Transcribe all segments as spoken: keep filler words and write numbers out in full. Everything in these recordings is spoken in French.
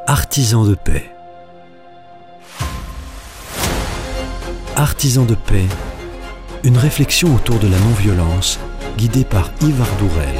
Artisans de paix. Artisans de paix, une réflexion autour de la non-violence, guidée par Yves Ardourel.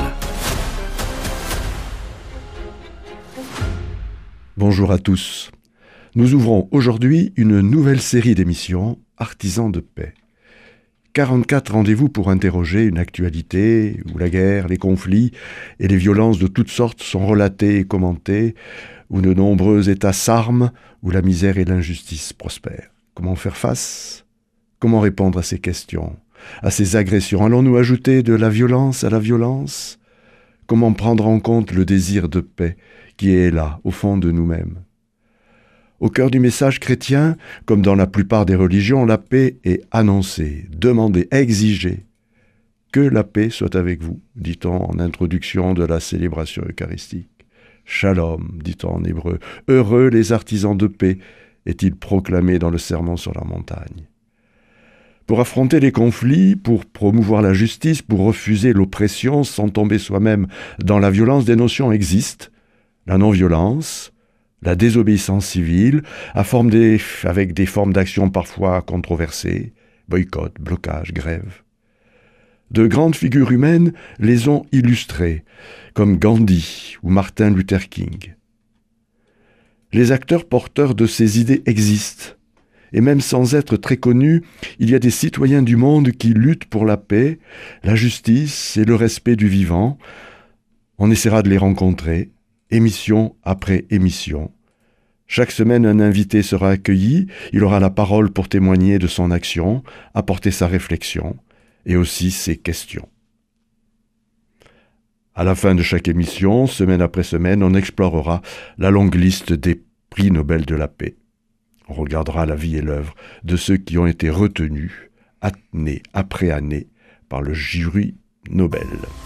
Bonjour à tous. Nous ouvrons aujourd'hui une nouvelle série d'émissions Artisans de paix. quarante-quatre rendez-vous pour interroger une actualité où la guerre, les conflits et les violences de toutes sortes sont relatés et commentés, où de nombreux États s'arment, où la misère et l'injustice prospèrent. Comment faire face ? Comment répondre à ces questions, à ces agressions ? Allons-nous ajouter de la violence à la violence ? Comment prendre en compte le désir de paix qui est là, au fond de nous-mêmes ? Au cœur du message chrétien, comme dans la plupart des religions, la paix est annoncée, demandée, exigée. Que la paix soit avec vous, dit-on en introduction de la célébration eucharistique. Shalom, dit-on en hébreu. Heureux les artisans de paix, est-il proclamé dans le sermon sur la montagne. Pour affronter les conflits, pour promouvoir la justice, pour refuser l'oppression sans tomber soi-même dans la violence, des notions existent. La non-violence, la désobéissance civile, à forme des, avec des formes d'action parfois controversées, boycott, blocage, grève. De grandes figures humaines les ont illustrées, comme Gandhi ou Martin Luther King. Les acteurs porteurs de ces idées existent, et même sans être très connus, il y a des citoyens du monde qui luttent pour la paix, la justice et le respect du vivant. On essaiera de les rencontrer, émission après émission. Chaque semaine, un invité sera accueilli, il aura la parole pour témoigner de son action, apporter sa réflexion et aussi ses questions. À la fin de chaque émission, semaine après semaine, on explorera la longue liste des prix Nobel de la paix. On regardera la vie et l'œuvre de ceux qui ont été retenus, année après année, par le jury Nobel.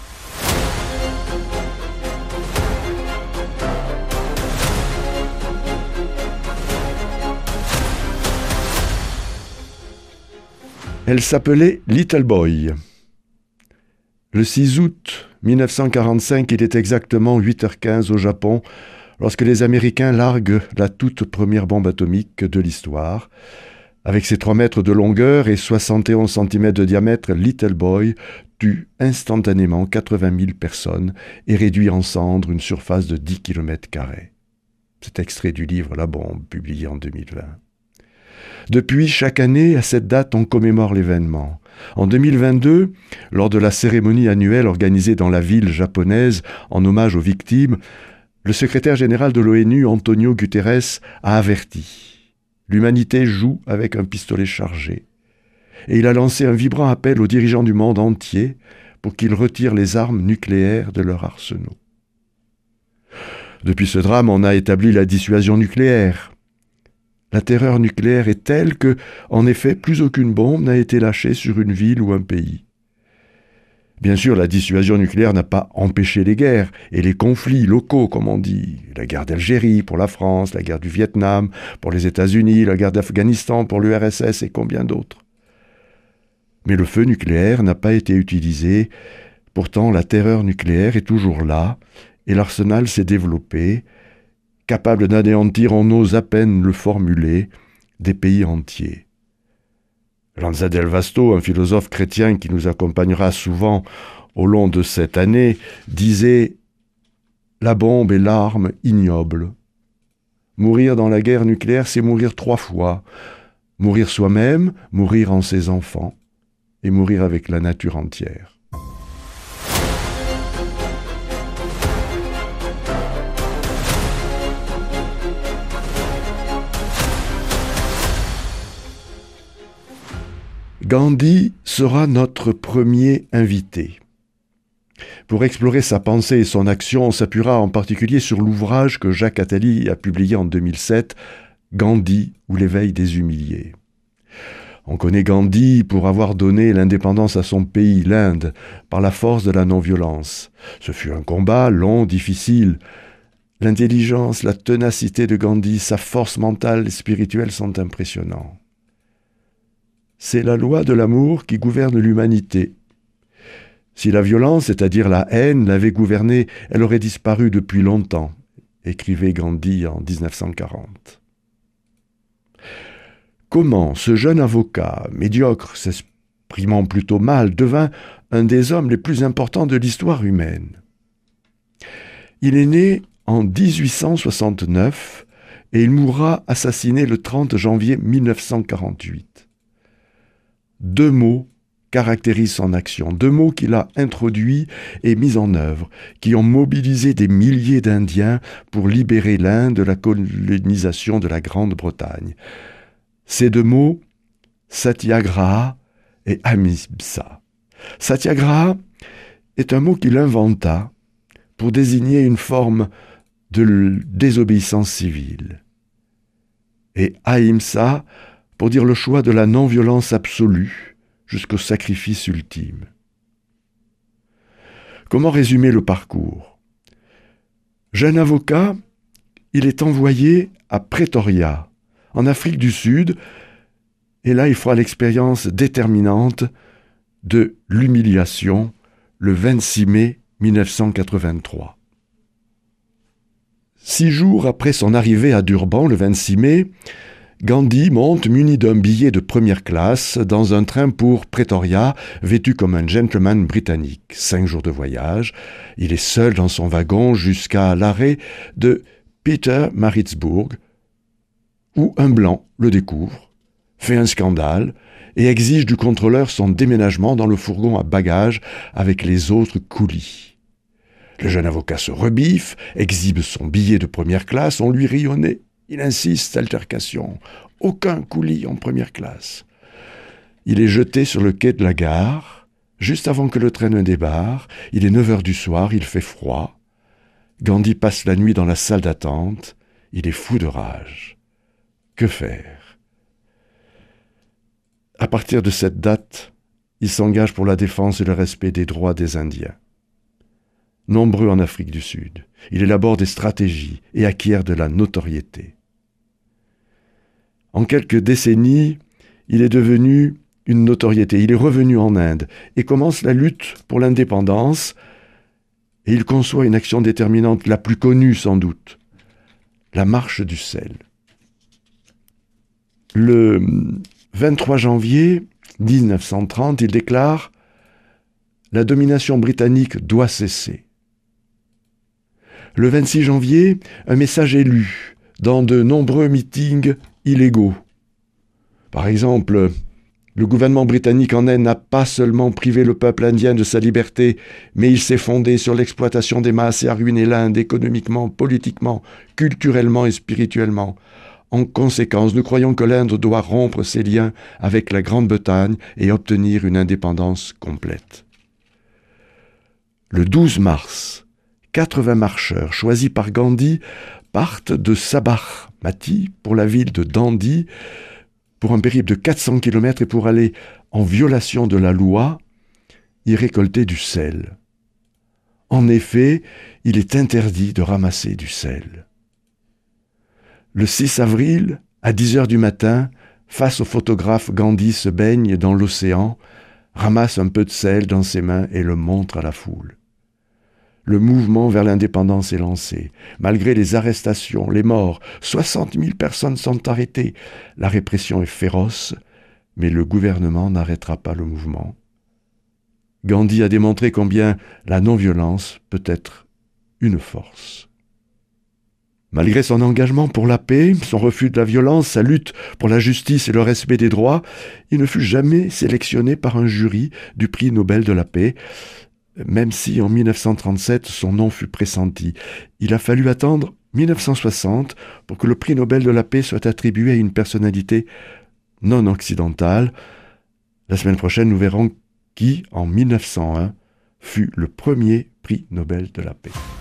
Elle s'appelait Little Boy. Le six août mille neuf cent quarante-cinq, il est exactement huit heures quinze au Japon, lorsque les Américains larguent la toute première bombe atomique de l'histoire. Avec ses trois mètres de longueur et soixante et onze centimètres de diamètre, Little Boy tue instantanément quatre-vingt mille personnes et réduit en cendres une surface de dix kilomètres carrés. C'est extrait du livre La bombe, publié en deux mille vingt. Depuis, chaque année, à cette date, on commémore l'événement. En deux mille vingt-deux, lors de la cérémonie annuelle organisée dans la ville japonaise en hommage aux victimes, le secrétaire général de l'ONU, Antonio Guterres, a averti. L'humanité joue avec un pistolet chargé. Et il a lancé un vibrant appel aux dirigeants du monde entier pour qu'ils retirent les armes nucléaires de leurs arsenaux. Depuis ce drame, on a établi la dissuasion nucléaire. La terreur nucléaire est telle que, en effet, plus aucune bombe n'a été lâchée sur une ville ou un pays. Bien sûr, la dissuasion nucléaire n'a pas empêché les guerres et les conflits locaux, comme on dit. La guerre d'Algérie pour la France, la guerre du Vietnam pour les États-Unis, la guerre d'Afghanistan pour l'U R S S et combien d'autres. Mais le feu nucléaire n'a pas été utilisé. Pourtant, la terreur nucléaire est toujours là et l'arsenal s'est développé. Capable d'anéantir, on ose à peine le formuler, des pays entiers. Lanza del Vasto, un philosophe chrétien qui nous accompagnera souvent au long de cette année, disait « La bombe est l'arme ignoble. Mourir dans la guerre nucléaire, c'est mourir trois fois. Mourir soi-même, mourir en ses enfants, et mourir avec la nature entière. » Gandhi sera notre premier invité. Pour explorer sa pensée et son action, on s'appuiera en particulier sur l'ouvrage que Jacques Attali a publié en deux mille sept, Gandhi ou l'éveil des humiliés. On connaît Gandhi pour avoir donné l'indépendance à son pays, l'Inde, par la force de la non-violence. Ce fut un combat long, difficile. L'intelligence, la ténacité de Gandhi, sa force mentale et spirituelle sont impressionnants. C'est la loi de l'amour qui gouverne l'humanité. Si la violence, c'est-à-dire la haine, l'avait gouvernée, elle aurait disparu depuis longtemps. écrivait Gandhi en dix-neuf cent quarante. Comment ce jeune avocat, médiocre, s'exprimant plutôt mal, devint un des hommes les plus importants de l'histoire humaine? Il est né en dix-huit cent soixante-neuf et il mourra assassiné le trente janvier mille neuf cent quarante-huit. Deux mots caractérisent son action, deux mots qu'il a introduits et mis en œuvre, qui ont mobilisé des milliers d'Indiens pour libérer l'Inde de la colonisation de la Grande-Bretagne. Ces deux mots, satyagraha et ahimsa. Satyagraha est un mot qu'il inventa pour désigner une forme de désobéissance civile. Et ahimsa pour dire le choix de la non-violence absolue jusqu'au sacrifice ultime. Comment résumer le parcours? Jeune avocat, il est envoyé à Pretoria, en Afrique du Sud, et là il fera l'expérience déterminante de l'humiliation le vingt-six mai mille neuf cent quatre-vingt-trois. Six jours après son arrivée à Durban, le vingt-six mai, Gandhi monte muni d'un billet de première classe dans un train pour Pretoria, vêtu comme un gentleman britannique. Cinq jours de voyage, il est seul dans son wagon jusqu'à l'arrêt de Pietermaritzburg, où un blanc le découvre, fait un scandale et exige du contrôleur son déménagement dans le fourgon à bagages avec les autres coolies. Le jeune avocat se rebiffe, exhibe son billet de première classe, on lui rit au nez. Il insiste, altercation. Aucun coulis en première classe. Il est jeté sur le quai de la gare, juste avant que le train ne débarre. Il est neuf heures du soir, il fait froid. Gandhi passe la nuit dans la salle d'attente. Il est fou de rage. Que faire? À partir de cette date, il s'engage pour la défense et le respect des droits des Indiens. Nombreux en Afrique du Sud, il élabore des stratégies et acquiert de la notoriété. En quelques décennies, il est devenu une notoriété. Il est revenu en Inde et commence la lutte pour l'indépendance et il conçoit une action déterminante, la plus connue sans doute, la marche du sel. Le vingt-trois janvier mille neuf cent trente, il déclare « La domination britannique doit cesser ». Le vingt-six janvier, un message est lu dans de nombreux meetings illégaux. Par exemple, le gouvernement britannique en Inde n'a pas seulement privé le peuple indien de sa liberté, mais il s'est fondé sur l'exploitation des masses et a ruiné l'Inde économiquement, politiquement, culturellement et spirituellement. En conséquence, nous croyons que l'Inde doit rompre ses liens avec la Grande-Bretagne et obtenir une indépendance complète. Le douze mars, quatre-vingts marcheurs choisis par Gandhi partent de Sabarmati pour la ville de Dandi pour un périple de quatre cents kilomètres et pour aller, en violation de la loi, y récolter du sel. En effet, il est interdit de ramasser du sel. Le six avril, à dix heures du matin, face au photographe, Gandhi se baigne dans l'océan, ramasse un peu de sel dans ses mains et le montre à la foule. Le mouvement vers l'indépendance est lancé. Malgré les arrestations, les morts, soixante mille personnes sont arrêtées. La répression est féroce, mais le gouvernement n'arrêtera pas le mouvement. Gandhi a démontré combien la non-violence peut être une force. Malgré son engagement pour la paix, son refus de la violence, sa lutte pour la justice et le respect des droits, il ne fut jamais sélectionné par un jury du prix Nobel de la paix, même si en mille neuf cent trente-sept son nom fut pressenti. Il a fallu attendre mille neuf cent soixante pour que le prix Nobel de la paix soit attribué à une personnalité non occidentale. La semaine prochaine, nous verrons qui, en mille neuf cent un, fut le premier prix Nobel de la paix.